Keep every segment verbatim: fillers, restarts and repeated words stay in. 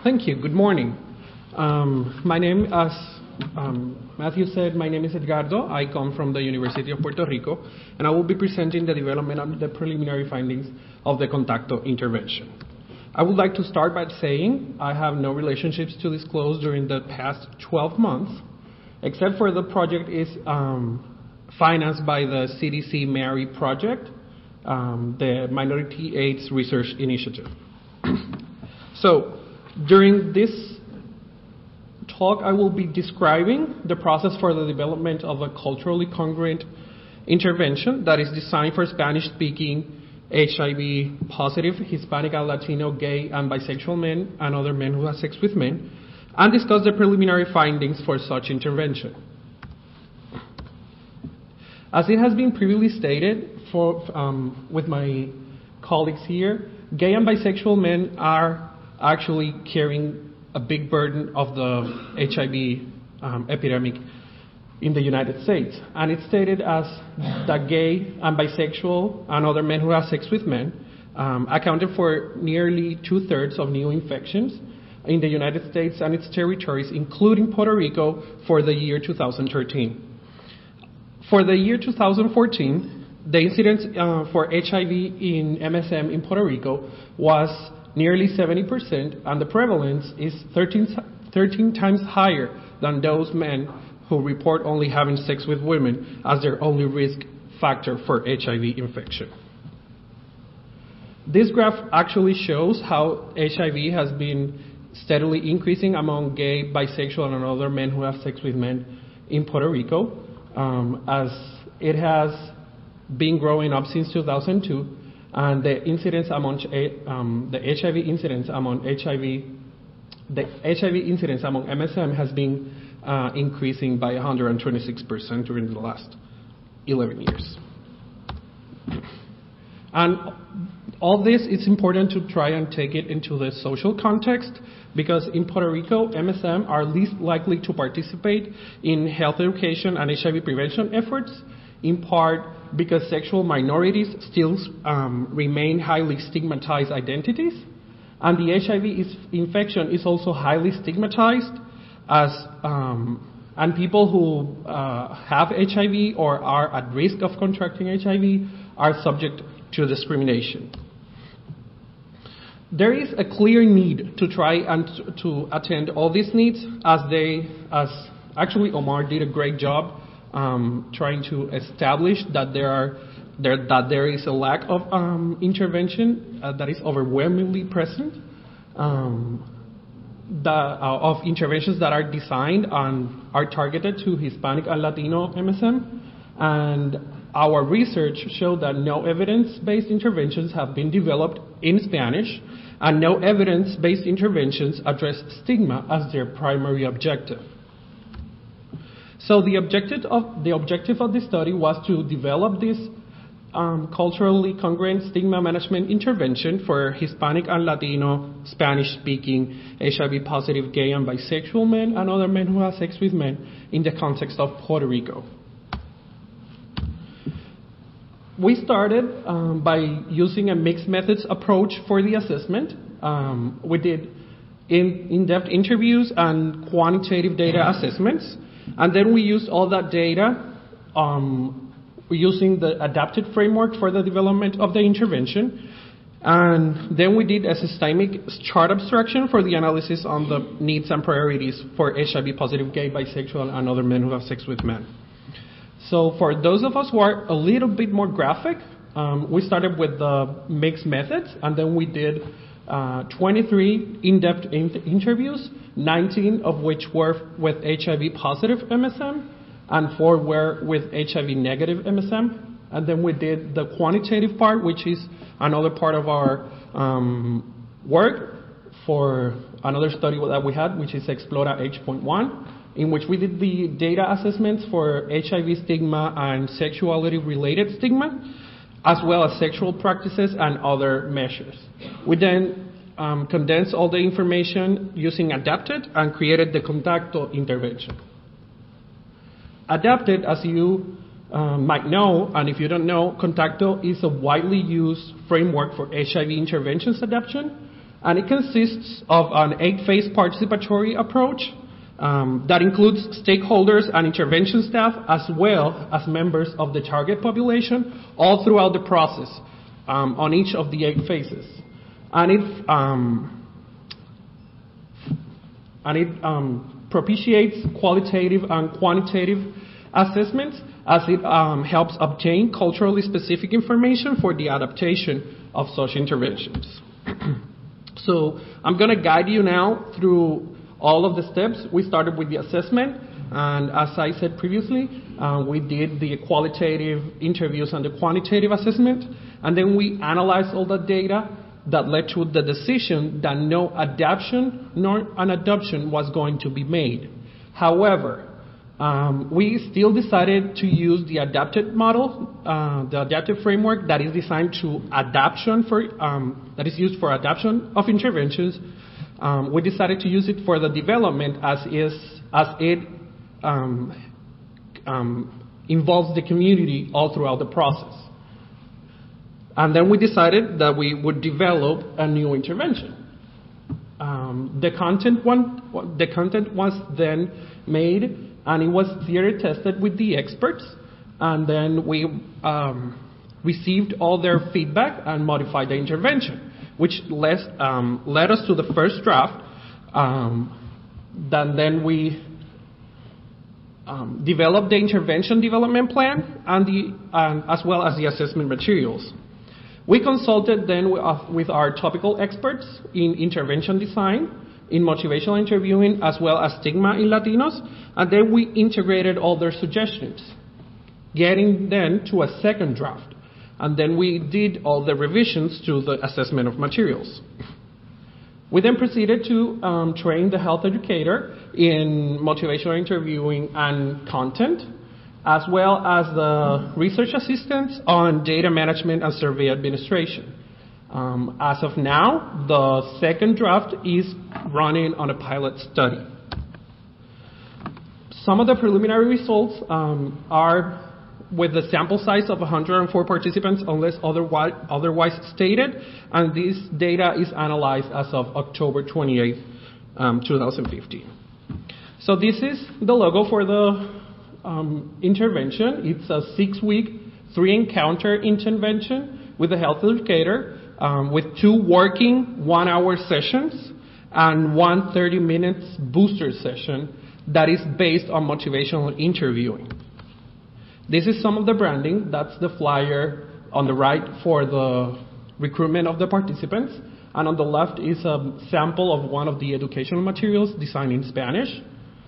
Thank you. Good morning. Um, my name, as um, Matthew said, my name is Edgardo. I come from the University of Puerto Rico, and I will be presenting the development of the preliminary findings of the Contacto intervention. I would like to start by saying I have no relationships to disclose during the past twelve months, except for the project is um, financed by the C D C MARY project, um, the Minority AIDS Research Initiative. So, during this talk, I will be describing the process for the development of a culturally congruent intervention that is designed for Spanish-speaking, H I V positive, Hispanic and Latino, gay and bisexual men and other men who have sex with men, and discuss the preliminary findings for such intervention. As it has been previously stated for, um, with my colleagues here, gay and bisexual men are actually carrying a big burden of the H I V um, epidemic in the United States. And it's stated as that gay and bisexual and other men who have sex with men um, accounted for nearly two-thirds of new infections in the United States and its territories, including Puerto Rico, for the year two thousand thirteen. For the year two thousand fourteen, the incidence uh, for H I V in M S M in Puerto Rico was nearly seventy percent, and the prevalence is thirteen, thirteen times higher than those men who report only having sex with women as their only risk factor for H I V infection. This graph actually shows how H I V has been steadily increasing among gay, bisexual, and other men who have sex with men in Puerto Rico, um, as it has been growing up since two thousand two. And the incidence among um, the H I V incidence among H I V, the H I V incidence among M S M has been uh, increasing by one hundred twenty-six percent during the last eleven years. And all this, it's important to try and take it into the social context, because in Puerto Rico, M S M are least likely to participate in health education and H I V prevention efforts, in part because sexual minorities still um, remain highly stigmatized identities, and the H I V is, infection is also highly stigmatized, as um, and people who uh, have H I V or are at risk of contracting H I V are subject to discrimination. There is a clear need to try and t- to attend all these needs, as they, as actually Omar did a great job Um, trying to establish that there are there, that there is a lack of um, intervention uh, that is overwhelmingly present, um, that, uh, of interventions that are designed and are targeted to Hispanic and Latino M S M, and our research showed that no evidence-based interventions have been developed in Spanish, and no evidence-based interventions address stigma as their primary objective. So the objective of the objective of this study was to develop this um, culturally congruent stigma management intervention for Hispanic and Latino Spanish-speaking H I V-positive gay and bisexual men and other men who have sex with men in the context of Puerto Rico. We started um, by using a mixed methods approach for the assessment. Um, we did in, in-depth interviews and quantitative data assessments. And then we used all that data um, using the adapted framework for the development of the intervention. And then we did a systemic chart abstraction for the analysis on the needs and priorities for H I V-positive gay, bisexual, and other men who have sex with men. So for those of us who are a little bit more graphic, um, we started with the mixed methods, and then we did Uh, twenty-three in-depth in- interviews, nineteen of which were with H I V-positive M S M, and four were with H I V-negative M S M. And then we did the quantitative part, which is another part of our um, work for another study that we had, which is Explora H one, in which we did the data assessments for H I V stigma and sexuality-related stigma, as well as sexual practices and other measures. We then um, condensed all the information using Adapted and created the Contacto intervention. Adapted, as you uh, might know, and if you don't know, Contacto is a widely used framework for H I V interventions adaptation, And it consists of an eight-phase participatory approach um, that includes stakeholders and intervention staff as well as members of the target population all throughout the process um, on each of the eight phases. And it, um, and it um, propitiates qualitative and quantitative assessments as it um, helps obtain culturally specific information for the adaptation of such interventions. So I'm going to guide you now through all of the steps. We started with the assessment, and as I said previously, uh, we did the qualitative interviews and the quantitative assessment, and then we analyzed all the data that led to the decision that no adaptation nor an adoption was going to be made. However, Um, we still decided to use the adapted model, uh, the adaptive framework that is designed to adaption for, um, that is used for adaption of interventions. Um, we decided to use it for the development as is, as it um, um, involves the community all throughout the process. And then we decided that we would develop a new intervention. Um, the content one, the content was then made, and it was theory tested with the experts, and then we um, received all their feedback and modified the intervention, which led, um, led us to the first draft. Um, then, then we um, developed the intervention development plan and the, um, as well as the assessment materials. We consulted then with, uh, with our topical experts in intervention design, in motivational interviewing, as well as stigma in Latinos, and then we integrated all their suggestions, getting then to a second draft. And then we did all the revisions to the assessment of materials. We then proceeded to um, train the health educator in motivational interviewing and content, as well as the research assistants on data management and survey administration. Um, as of now, the second draft is running on a pilot study. Some of the preliminary results um, are with the sample size of one hundred four participants unless otherwise, otherwise stated, and this data is analyzed as of October twenty-eighth, um, twenty fifteen. So this is the logo for the um, intervention. It's a six-week, three-encounter intervention with a health educator, Um, with two working one-hour sessions and one thirty minutes booster session that is based on motivational interviewing. This is some of the branding. That's the flyer on the right for the recruitment of the participants. And on the left is a sample of one of the educational materials designed in Spanish.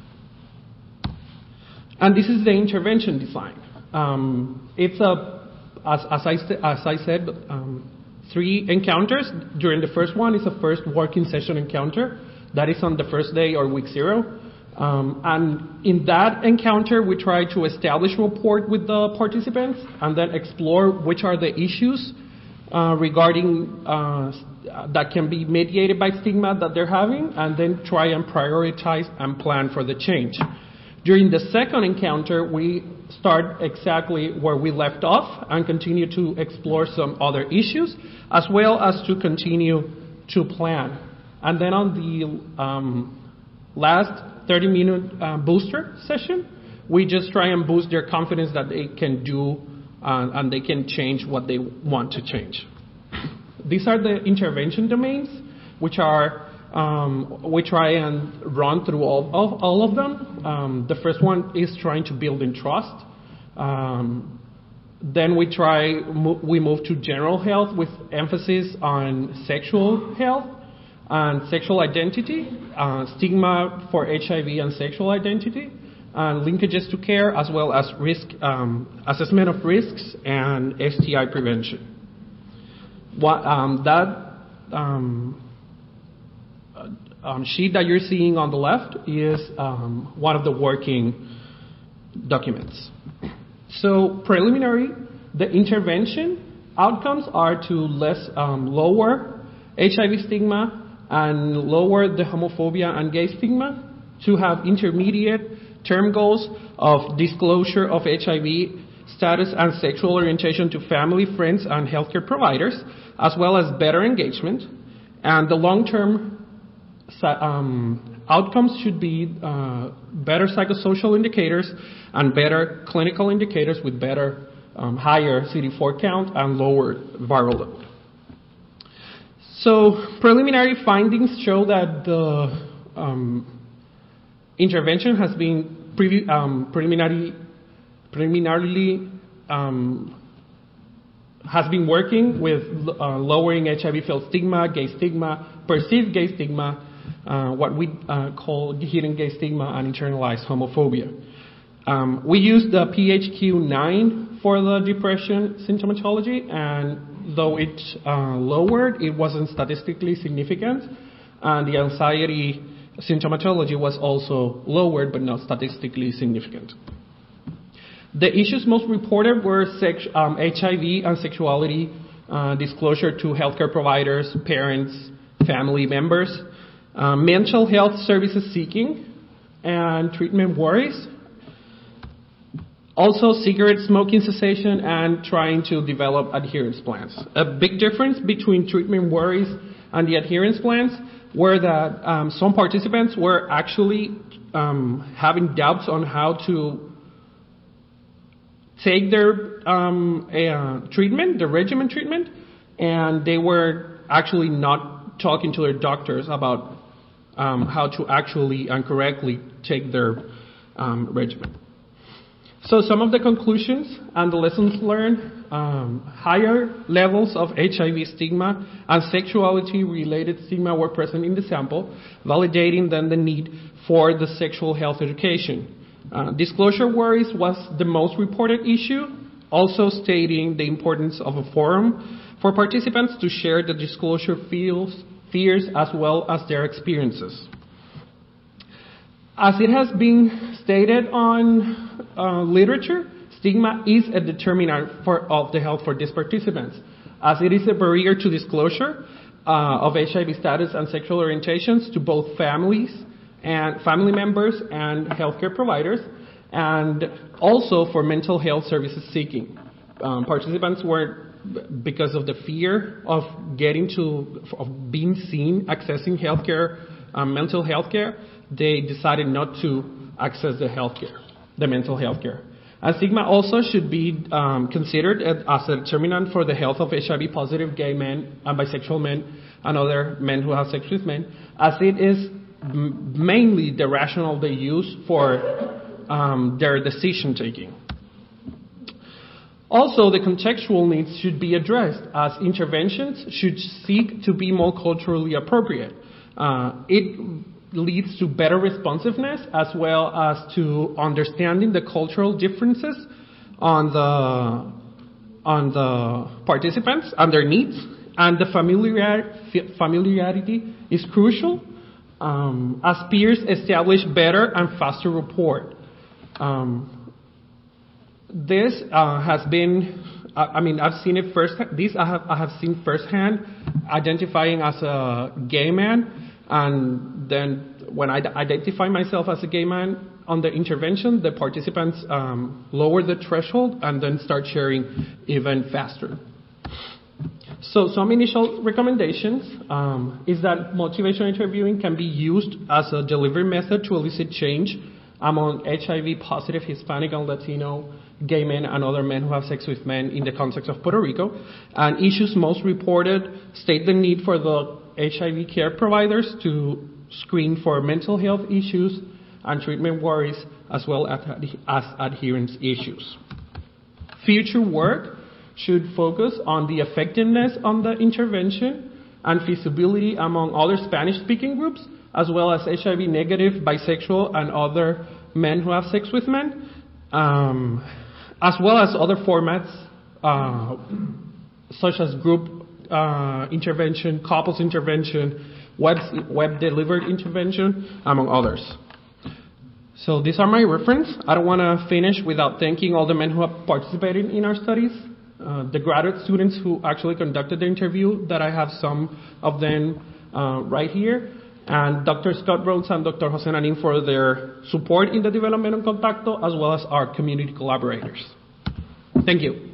And this is the intervention design. Um, it's a, as, as, I, as I said, um, three encounters. During the first one is a first working session encounter. That is on the first day or week zero. Um, and in that encounter, we try to establish rapport with the participants and then explore which are the issues uh, regarding uh, that can be mediated by stigma that they're having, and then try and prioritize and plan for the change. During the second encounter, we start exactly where we left off and continue to explore some other issues, as well as to continue to plan. And then on the um, last thirty-minute uh, booster session, we just try and boost their confidence that they can do uh, and they can change what they want to change. These are the intervention domains, which are Um, we try and run through all, all, all of them. Um, the first one is trying to build in trust. Um, then we try, mo- we move to general health with emphasis on sexual health and sexual identity, uh, stigma for H I V and sexual identity, and linkages to care, as well as risk um, assessment of risks and S T I prevention. What, um, that um, Um, sheet that you're seeing on the left is um, one of the working documents. So preliminary, the intervention outcomes are to less um, lower H I V stigma and lower the homophobia and gay stigma, to have intermediate term goals of disclosure of H I V status and sexual orientation to family, friends, and healthcare providers, as well as better engagement. And the long-term um, outcomes should be uh, better psychosocial indicators and better clinical indicators with better, um, higher C D four count and lower viral load. So preliminary findings show that the um, intervention has been pre- um, preliminary, preliminarily um, has been working with uh, lowering H I V-filled stigma, gay stigma, perceived gay stigma, uh, what we uh, call hidden gay stigma, and internalized homophobia. Um, we used the P H Q nine for the depression symptomatology, and though it uh, lowered, it wasn't statistically significant, and the anxiety symptomatology was also lowered, but not statistically significant. The issues most reported were sex, um, H I V and sexuality, uh, disclosure to healthcare providers, parents, family members, uh, mental health services seeking, and treatment worries. Also, cigarette smoking cessation and trying to develop adherence plans. A big difference between treatment worries and the adherence plans were that um, some participants were actually um, having doubts on how to take their um, uh, treatment, the regimen treatment, and they were actually not talking to their doctors about um, how to actually and correctly take their um, regimen. So some of the conclusions and the lessons learned, um, higher levels of H I V stigma and sexuality-related stigma were present in the sample, validating then the need for the sexual health education. Uh, disclosure worries was the most reported issue, also stating the importance of a forum for participants to share the disclosure feels, fears as well as their experiences. As it has been stated on uh, literature, stigma is a determinant for, of the health for these participants, as it is a barrier to disclosure uh, of H I V status and sexual orientations to both families and family members and healthcare providers, and also for mental health services seeking. Um, participants were, because of the fear of getting to, of being seen, accessing healthcare, um, mental health care, they decided not to access the healthcare, the mental health care. And stigma also should be um, considered as a determinant for the health of H I V positive gay men and bisexual men and other men who have sex with men, as it is m- mainly the rationale they use for um, their decision taking. Also, the contextual needs should be addressed, as interventions should seek to be more culturally appropriate. Uh, it leads to better responsiveness as well as to understanding the cultural differences on the on the participants and their needs, and the familiar, familiarity is crucial um, as peers establish better and faster rapport. Um, this uh, has been, I, I mean, I've seen it first. This I have I have seen firsthand, identifying as a gay man. And then when I identify myself as a gay man on the intervention, the participants um, lower the threshold and then start sharing even faster. So some initial recommendations um, is that motivational interviewing can be used as a delivery method to elicit change among H I V positive Hispanic and Latino gay men and other men who have sex with men in the context of Puerto Rico. And issues most reported state the need for the H I V care providers to screen for mental health issues and treatment worries, as well as, as adherence issues. Future work should focus on the effectiveness on the intervention and feasibility among other Spanish-speaking groups, as well as H I V negative, bisexual, and other men who have sex with men, um, as well as other formats uh, such as group Uh, intervention, couples intervention, web web delivered intervention, among others. So these are my reference. I don't want to finish without thanking all the men who have participated in our studies, uh, the graduate students who actually conducted the interview, that I have some of them uh, right here, and Doctor Scott Rhodes and Doctor Jose Nanin for their support in the development of Contacto, as well as our community collaborators. Thank you.